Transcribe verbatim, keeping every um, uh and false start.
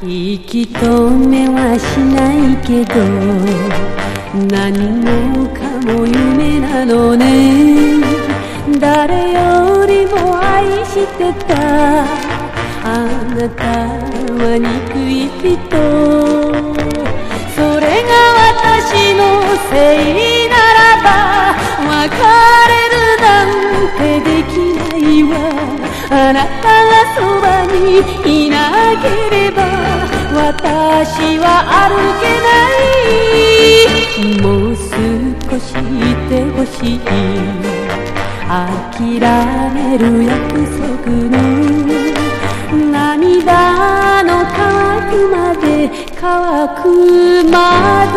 息止めはしないけど何もかも夢なのね。誰よりも愛してたあなたは憎い人、それが私のせいならば別れるなんてできないわ。あなたがそばにいなければ私は歩けない。もう少しいてほしい、諦める約束の涙の乾くまで乾くまで